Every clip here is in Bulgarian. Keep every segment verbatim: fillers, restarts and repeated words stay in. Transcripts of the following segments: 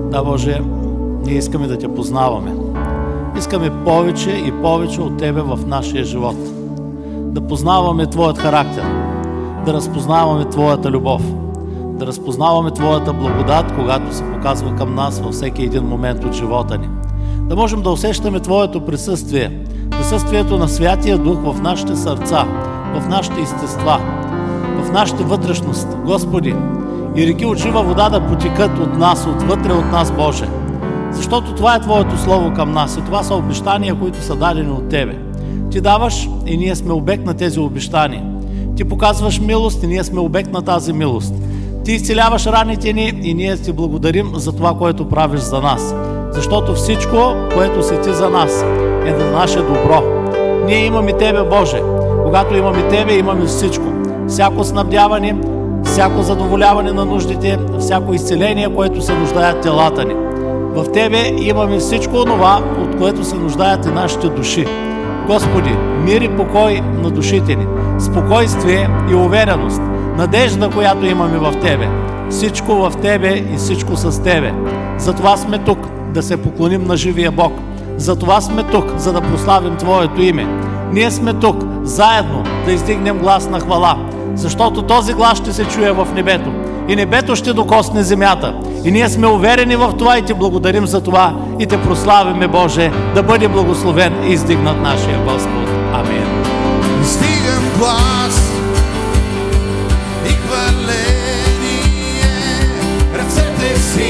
Да, Боже, ние искаме да Те познаваме. Искаме повече и повече от Тебе в нашия живот. Да познаваме Твоят характер, да разпознаваме Твоята любов, да разпознаваме Твоята благодат, когато се показва към нас във всеки един момент от живота ни. Да можем да усещаме Твоето присъствие, присъствието на Святия Дух в нашите сърца, в нашите естества, в нашите вътрешност. Господи, и реки от жива вода да потекат от нас, отвътре от нас, Боже. Защото това е Твоето Слово към нас и това са обещания, които са дадени от Тебе. Ти даваш и ние сме обект на тези обещания. Ти показваш милост и ние сме обект на тази милост. Ти изцеляваш раните ни и ние Ти благодарим за това, което правиш за нас. Защото всичко, което си Ти за нас, е за наше добро. Ние имаме Тебе, Боже. Когато имаме Тебе, имаме всичко. Всяко снабдяване, всяко задоволяване на нуждите, всяко изцеление, което се нуждаят телата ни. В Тебе имаме всичко онова, от което се нуждаят и нашите души. Господи, мир и покой на душите ни, спокойствие и увереност, надежда, която имаме в Тебе. Всичко в Тебе и всичко с Тебе. Затова сме тук, да се поклоним на живия Бог. Затова сме тук, за да прославим Твоето име. Ние сме тук, заедно, да издигнем глас на хвала, защото този глас ще се чуе в небето. И небето ще докосне земята. И ние сме уверени в това и Ти благодарим за това и Те прославяме, Боже, да бъде благословен и издигнат нашия Господ. Амин. Издигам глас и хваление, ръцете си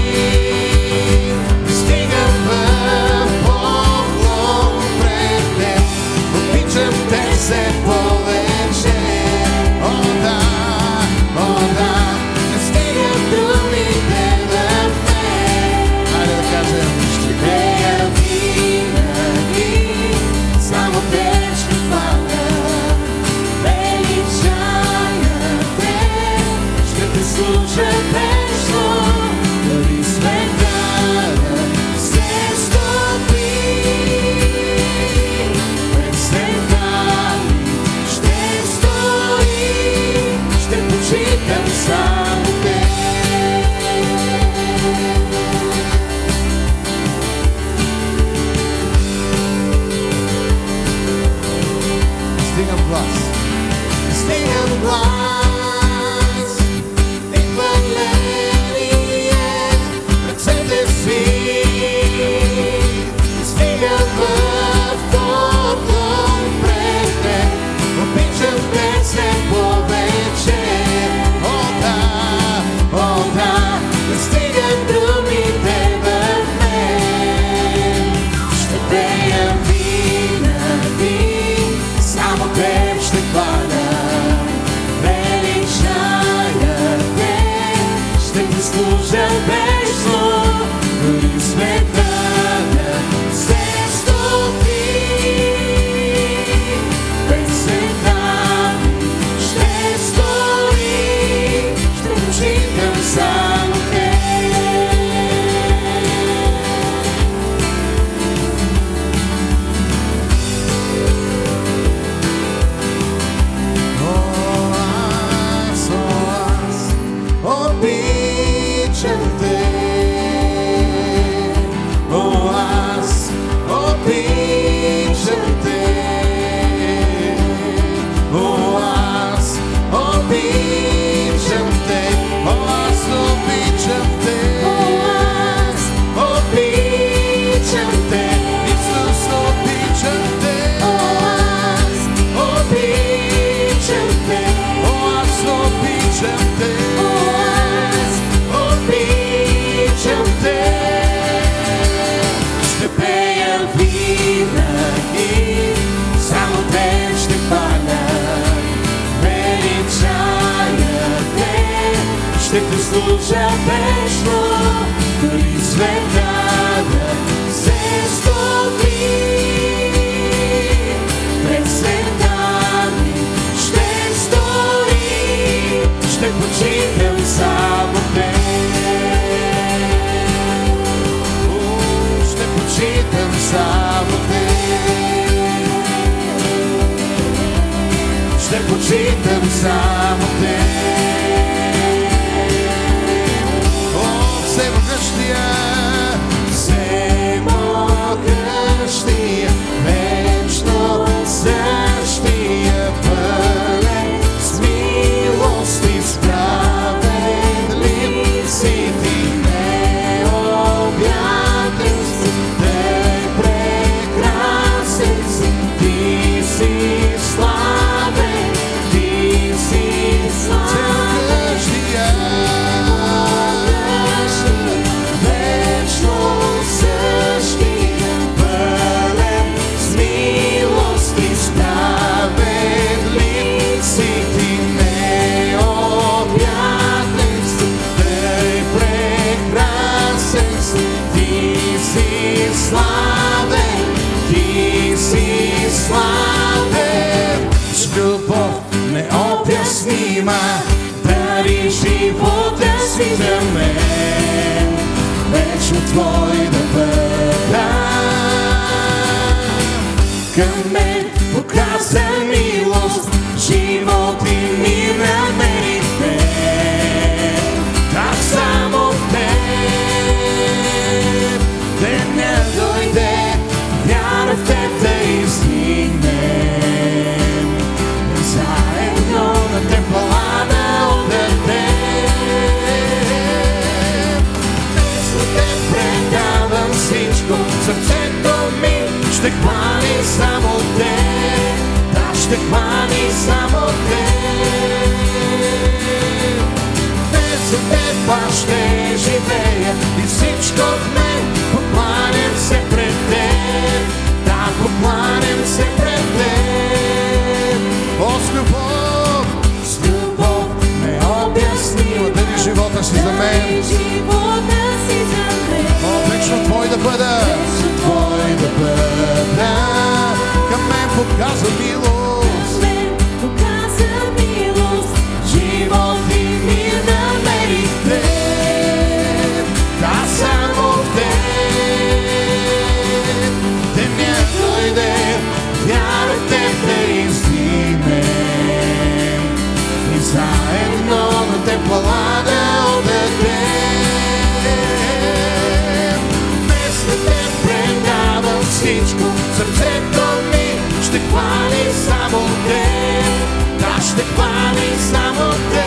издигам в поклон пред Теб. Обичам Те се повече. О, да, о, да. Ще те служа вечно, дори света да се стопи. Пред света ми ще стори, ще почитам само Те. Ще почитам само Те. Ще почитам само Те. Всевъзможния славен, ти си славен. С любов необяснима дари живота си за мен. Вечно твой да бъда. Към мен показа милост, живот и мир намерихме. Так само в теб деня дойде, вяра в теб да издигнем. Заедно на тепла да отдадем. Вместо теб предавам всичко, сърцето ми ще хвали само теб. Да, ще хвали само теб. Вместо теб аз ще живея и всичко в мен. Покланям се пред теб. Да, покланям се пред теб. О, с любов, С любов необяснима дари живота си за мен. живота си за мен. О, вечно твой да бъда. Вечно твой да бъда. Към мен показа милост. Мен показа милост, живот и мир намерих в теб. Да, само в теб. Деня дойде, вяра в теб да издигнем. И заедно на тепла да отдадем. Вместо теб предавам всичко, сърцето ми ще хвали само теб. Да, ще хвали само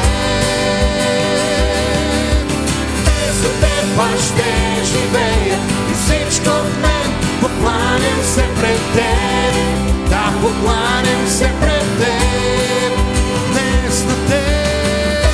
теб. Вместо теб аз ще живея и всичко в мен. Покланям се пред теб. Да, покланям се пред теб. Вместо теб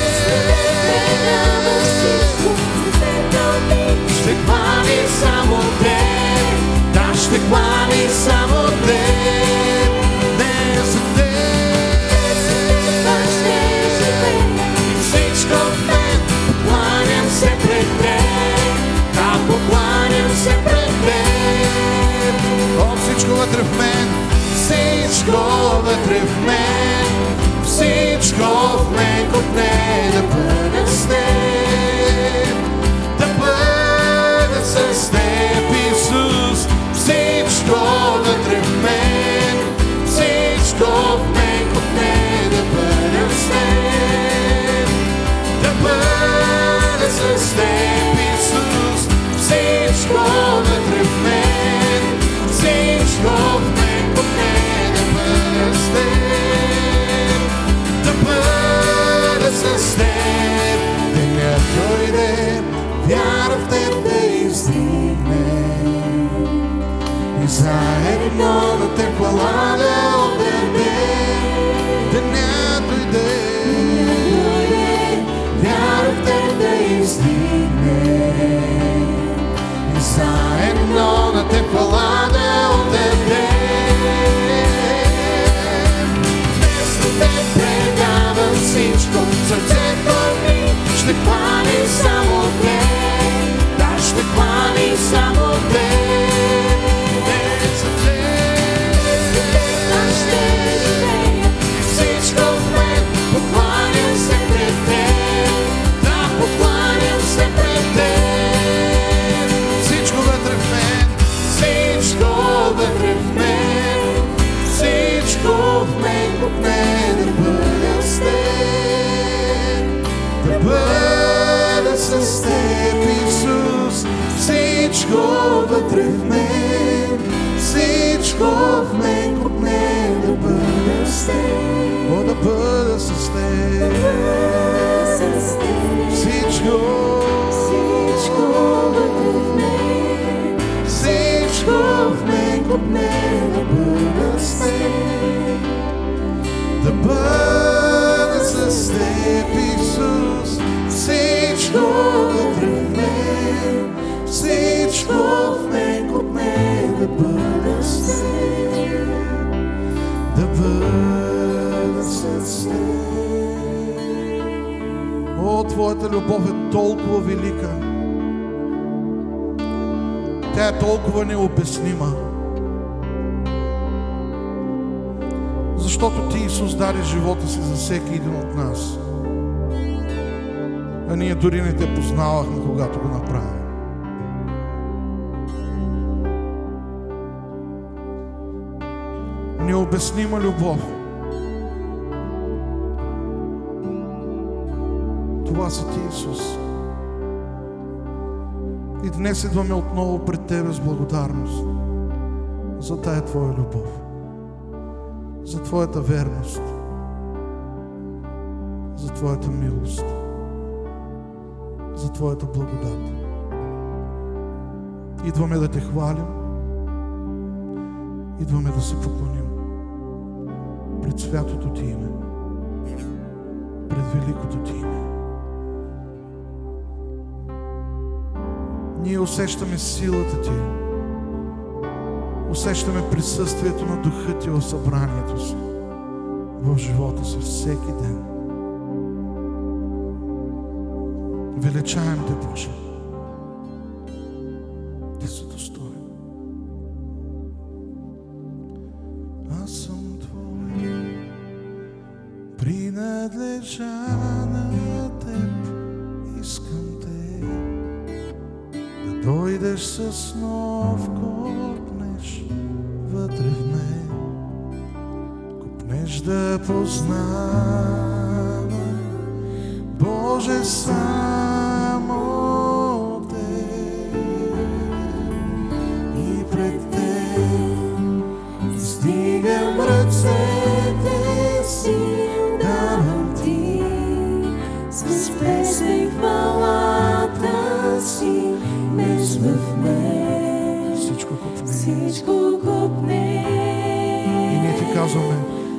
Ще хвали само теб. Да, ще хвали само теб. вместо теб Аз ще живея и всичко в мен. Покланям се пред теб. Да, покланям се пред теб. О, всичко вътре в мен. Всичко вътре в мен, всичко в мен копне да бъда с теб, да бъда с теб, Исус. Всичко вътре в мен, всичко в мен копне да бъда с теб, да бъда с теб, Исус. Всичко вътре в мен, всичко в мен копне да бъда с теб, да бъда с теб. Деня дойде, вяра в теб да издигнем. И заедно на тепла да отдадем. Деня дойде, Вяра в теб да издигнем. И заедно на тепла да отдадем. Вместо теб предавам всичко, сърцето ми ще хвали само теб. Да, ще хвали само теб. вместо теб Аз ще живея и всичко в мен. Покланям се пред теб. Да, покланям се пред теб. всичко вътре в мен. Всичко вътре в мен, всичко в мен копне да бъда с теб, да бъда с теб, Исус. Всичко вътре в мен, всичко в мен копне да бъда с теб, О, да бъда с теб. Всичко, всичко вътре в мен, всичко в мен копне да бъда с теб, да бъда с теб, Исус. всичко вътре в мен, всичко в мен копне да бъда с теб, Да бъда с с теб. О, Твоята любов е толкова велика. Тя е толкова необяснима. Защото Ти, Исус, даде живота си за всеки един от нас. А ние дори не Те познавахме, когато го направим. Необяснима любов. Това си Ти, Исус. И днес идваме отново пред Тебе с благодарност за тая Твоя любов, за Твоята верност, за Твоята милост, за Твоята благодат. Идваме да Те хвалим, идваме да се поклоним пред святото Ти име, пред великото Ти име. Ние усещаме силата Ти, усещаме присъствието на Духа Ти в събранието си, в живота си всеки ден. Величаем Те, Боже. Ти си достоен. Аз съм Твой, принадлежа на Теб, искам Те да дойдеш с нов копнеш вътре в мен, копнеш да познавам, Боже, само Те, и пред Те издигам ръцете си, давам Ти с песен хвалата си, меш в мен, всичко копне, всичко копне. И ние Ти казваме: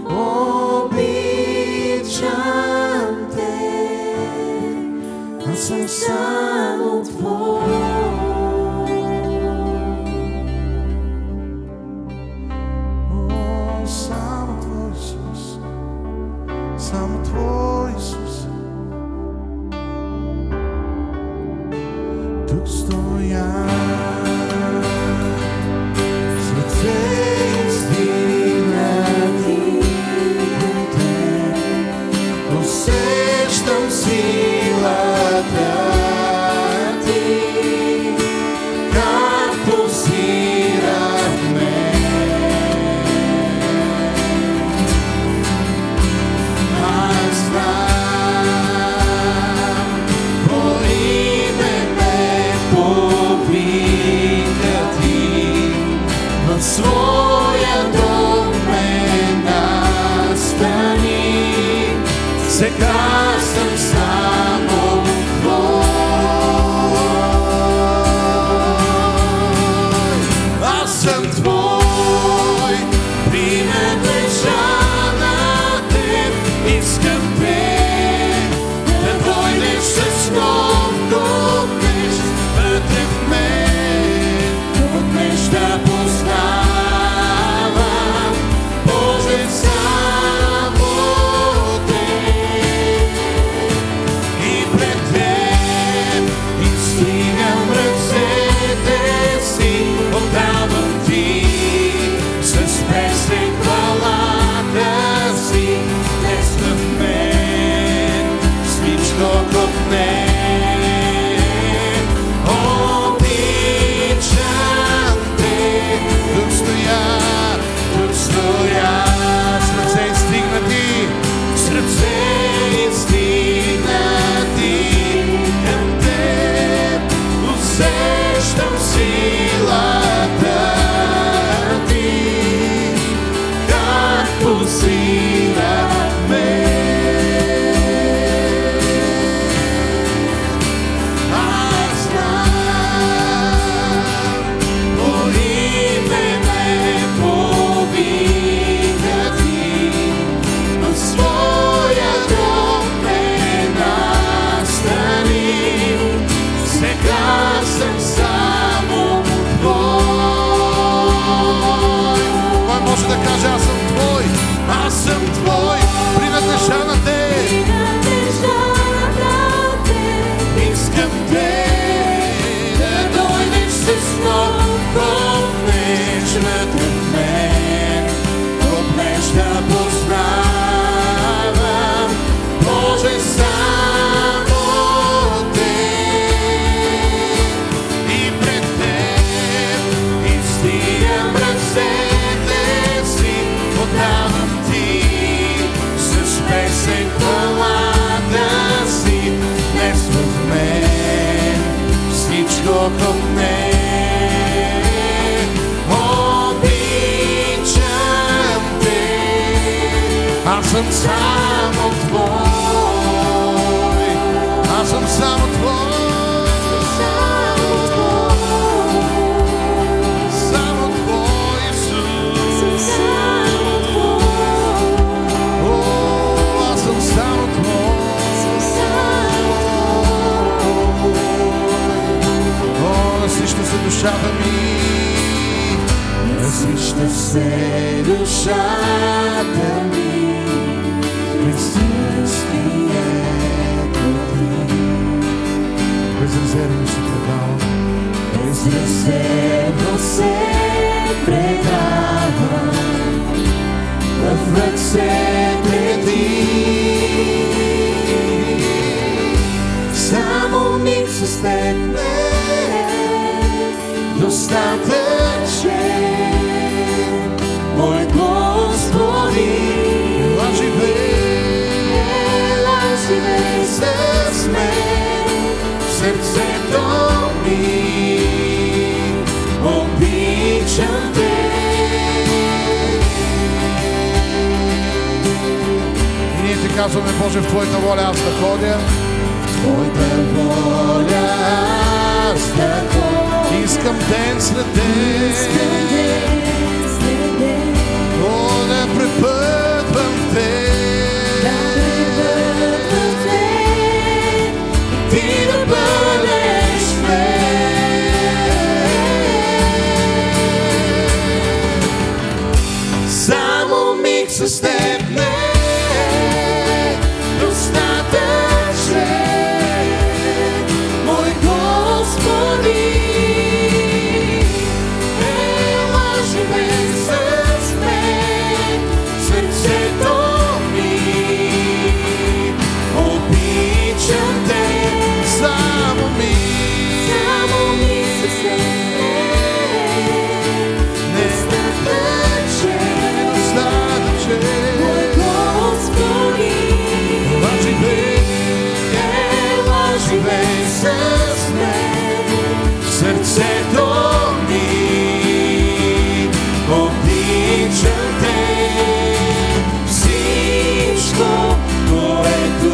обичам Те, аз съм само Твой. О, само Твой, Исус, само Твой, Исус. Тук стоя, с ръце издигнати към Теб, усещам силата Ти, как пулсира в мен. Аз знам, по име ме повика Ти, в своя дом ме настани. Сега съм само Твой. Аз съм Твой, принадлежа на Теб, искам Те да дойдеш с нов копнеш вътре в мен, копнеш да познавам, Боже, само Те, и пред Теб издигам ръцете си, отдавам Ти с песен хвалата си, днес в мен всичко копне. Обичам Те, тук стоя, тук стоя, с ръце издигнати, с ръце издигнати към Теб, усещам силата Ти, как пулсира в мен. Аз знам, по име ме повика Ти, в своя дом ме настани. Сега съм само Твой. Кой може да каже: аз съм Твой, аз съм Твой, принадлежа на Те, искам Те да дойдеш с нов около мен. Обичам те, аз съм само твой, аз съм само твой. Насища се душата ми, насища се душата ми, присъствието ти. Безрезервно се предавам, безрезервно се предавам в ръцете ти. Само миг с теб достатъчен, мой Господи. Ела живей, ела живей с мен в сърцето ми. Обичам те. И ние ти казваме, Боже, в Твоята воля аз да ходя, в Твоята воля аз да ходя. Искам ден след ден, о, да препътвам в те, ти да бъдеш в мен. Само миг с теб не е достатъчен, мой Господи. Сърцето ми, обичам те. Всичко, което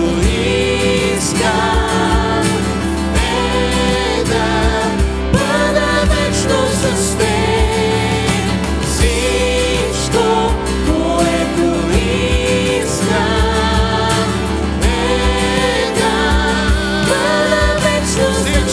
искам, е да бъда вечно с теб. Всичко, което искам, е да бъда вечно с теб.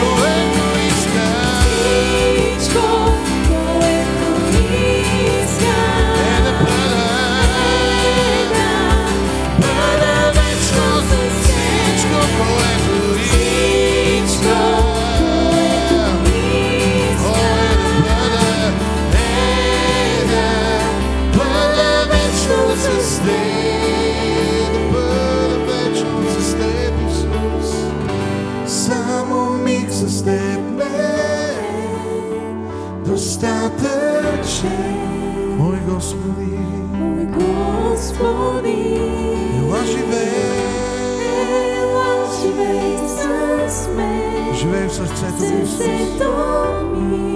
Мой Господи, мой Господи, ела живей, ела живей с мен, живей в сърцето ми, сърцето ми,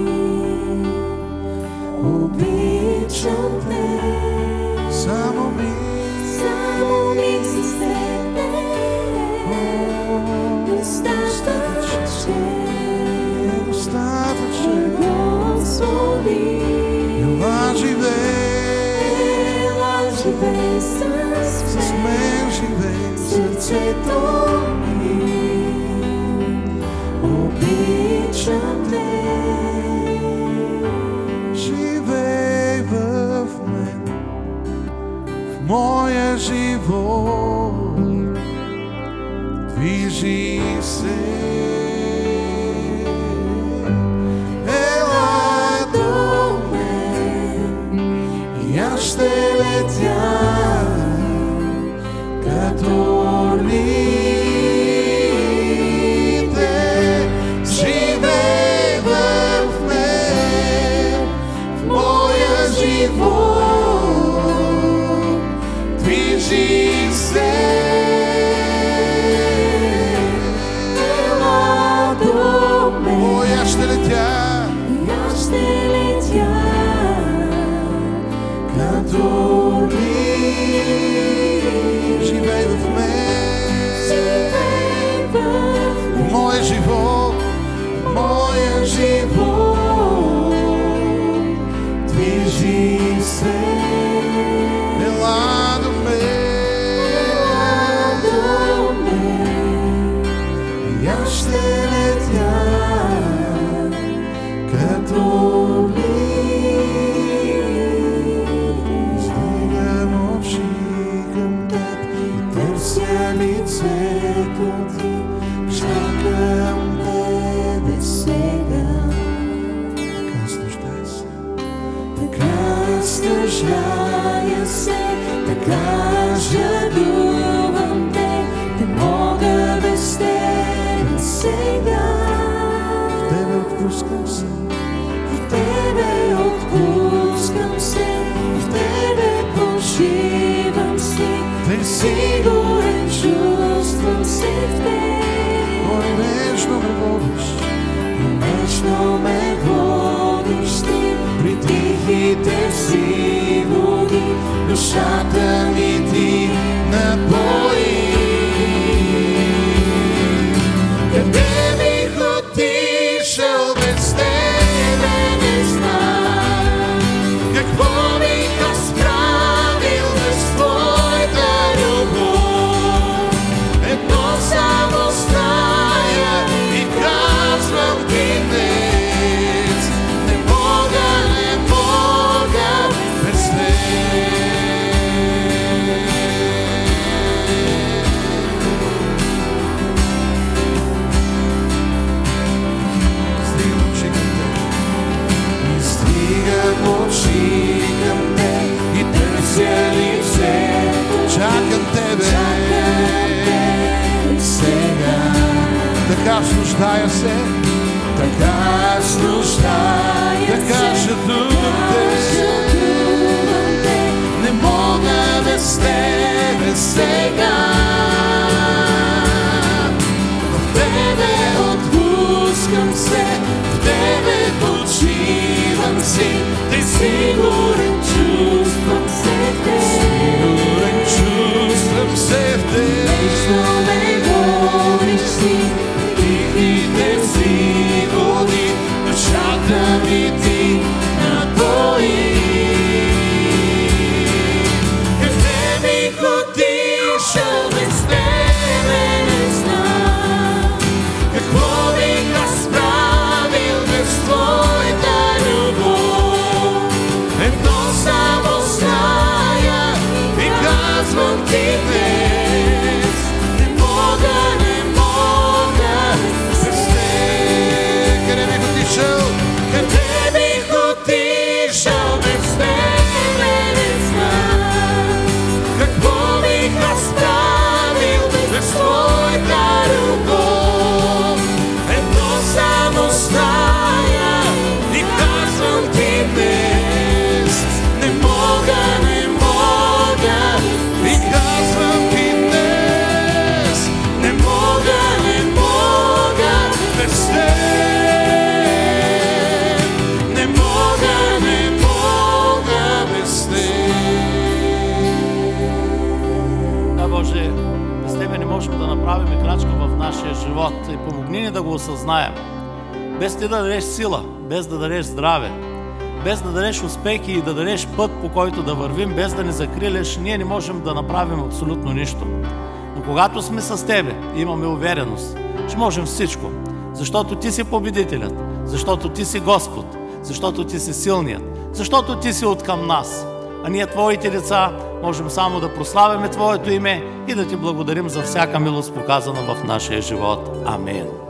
обичам те. Само миг, само миг с теб достатъчен, достатъчен, Господи. ела живей, ела живей с с мен живей, сърцето ми, обичам те. живей в мен, в моя живот, движи се. Ще летя като орлите, живей в мен, в моя живот, движи се. Ела живот, движи се. Ела до мен, До мен, и аз ще летя като стигам очи към теб и търся лицето ти. чакам тебе сега. Така нуждая се, Така стъжая се, така жадувам те, не мога без тебе сега. в тебе отпускам се, В тебе отпускам се, в тебе почивам си, Ти сигурен чувствам се в теб. Ой, нежно ме водиш, Нежно ме водиш ти при тихите си води, душата ми ти напои. Къде бих отишъл без тебе, не знам. Какво бих аз правил без твоята любов. Едно само зная и казвам ти днес, не мога, не мога без теб. стигам очи към теб. И стигам очи към теб и търся лицето ти. Чакам тебе, Чакам те сега. така нуждая се, Така аз нуждая така се, жадувам те. жадувам те, не мога без тебе сега. В тебе отпускам се, в тебе почивам си, ти сигурен чувствам се в теб. Сигурен чувствам се в теб. Нежно ме водиш ти, тихите си води, душата ми ти напои. Къде бих отишъл без тебе, не знам. Какво бих аз правил без твоята любов. Едно само зная и казвам ти днес, не мога, не мога без теб. Къде бих отишъл? Къде бих отишъл без тебе, не знам. Какво бих аз правил без твоята любов. Едно само зная и казвам ти днес, не мога, не мога, И казвам ти днес, не мога, не мога без теб. Не мога, не мога без теб. Да, Боже, без Тебе не можем да направим и крачка в нашия живот и помогни ни да го осъзнаем. Без Ти да дадеш сила, без да дадеш здраве, без да дадеш успехи и да дадеш път, по който да вървим, без да ни закриляш, ние не можем да направим абсолютно нищо. Но когато сме с Тебе, имаме увереност, че можем всичко, защото Ти си победителят, защото Ти си Господ, защото Ти си силният, защото Ти си откъм нас. А ние, Твоите деца, можем само да прославяме Твоето име и да Ти благодарим за всяка милост, показана в нашия живот. Амин.